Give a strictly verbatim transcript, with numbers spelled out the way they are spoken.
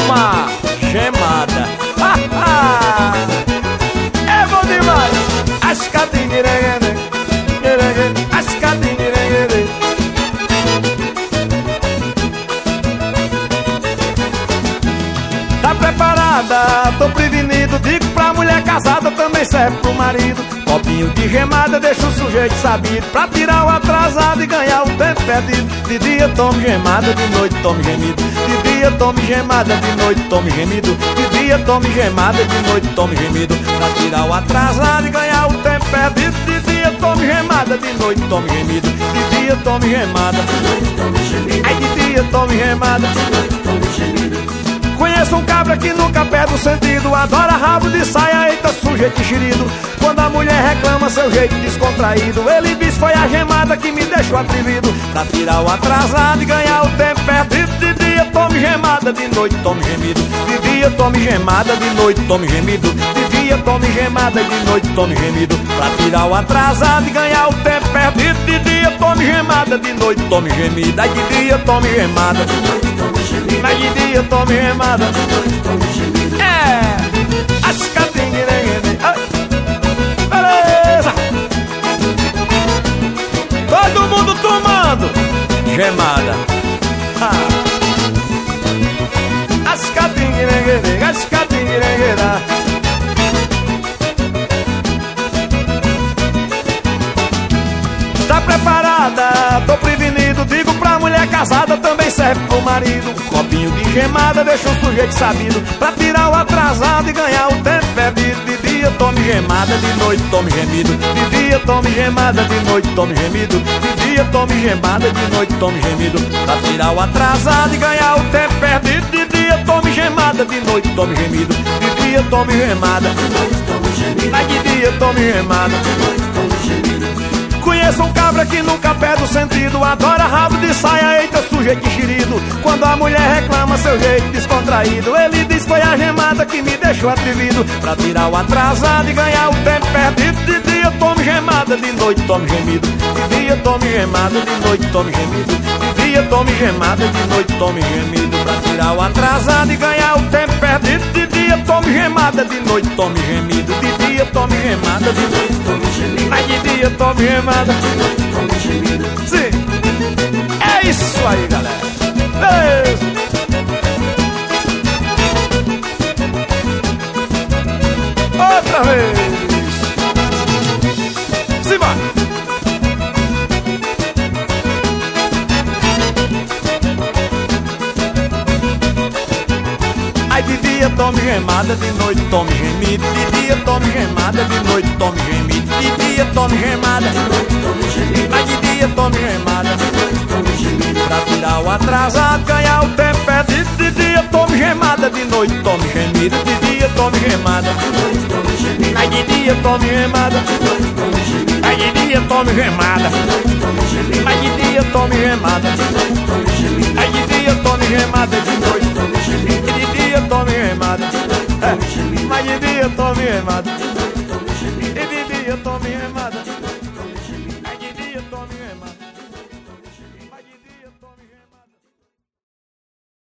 Toma gemada. É bom demais. As catinguereguere, as catinguereguere. Tá preparada? Tô prevenido. Digo pra mulher casada, também serve pro marido. Copinho de gemada deixa o sujeito sabido, pra tirar o atrasado e ganhar o tempo perdido. De dia tome gemada, de noite tome gemido. De dia tome gemada, de noite tome gemido. De dia tome gemada, de noite tome gemido, pra tirar o atrasado e ganhar o tempo perdido. De dia tome gemada, de noite tome gemido. De dia tome gemada, de noite tome gemido. Ai, de dia tome gemada, de noite tome gemido. Conheço um cabra que nunca perde o sentido, adora rabo de saia, eita sujeito enxerido. Quando a mulher reclama seu jeito descontraído, ele diz foi a gemada que me deixou atrevido, pra tirar o atrasado e ganhar o tempo perdido. De dia tome gemada, de noite tome gemido. De dia tome gemada, de noite tome gemido. De dia tome gemada, de noite tome gemido, pra tirar o atrasado e ganhar o tempo perdido. De dia tome gemada, de noite tome gemido. Ai, de dia tome gemada, de noite tome gemido. Ai, de dia tome gemada, de noite tome gemido. É, as catinguereguere. Beleza. Todo mundo tomando gemada. Ha. As catinguereguere, as catinguereguere. Tá preparada? Tô prevenido. Digo pra mulher casada, também serve pro marido. Um copinho de gemada deixa o sujeito sabido, pra tirar o atrasado e ganhar o tempo perdido. De dia tome gemada, de noite tome gemido. De dia tome gemada, de noite tome gemido. De dia tome gemada, de noite tome gemido, pra tirar o atrasado e ganhar o tempo perdido. De dia tome gemada, de noite tome gemido. De dia tome gemada, de noite tome gemido. Ai, de dia tome gemada, de noite tome gemido. Conheço um cabra que nunca perde o sentido, adora rabo de saia, eita sujeito enxerido. Quando a mulher reclama seu jeito descontraído, ele diz foi a gemada que me deixou atrevido, pra tirar o atrasado e ganhar o tempo perdido. De dia tome gemada, de noite tome gemido. De dia tome gemada, de noite tome gemido. De dia tome gemada, de noite tome gemido, pra tirar o atrasado e ganhar o tempo perdido. De dia tome gemada, de noite tome gemido. De dia tome gemada, de noite tome gemido. Ai, de dia tome gemada, de noite tome gemido. Sim, é isso aí, galera. Beleza. Outra vez. Simbora. Ai, de dia tome gemada, de noite tome gemido. De dia tome gemada, de noite tome gemido. De dia tome gemada, de noite tome gemido. Ai, de dia tome gemada, de noite tome gemido, pra tirar o atrasado, ganhar o tempo perdido. De dia tome gemada, de noite tome gemido. De dia tome gemada, de noite tome gemido. Ai, de dia tome gemada, de noite tome gemido. Ai, de dia tome gemada, de noite tome gemido. Ai, de dia tome gemada, de noite tome gemido. Ai, de dia tome gemada, de noite tome gemido. De dia tome gemada, de noite tome gemido. Ai, de dia tome gemada.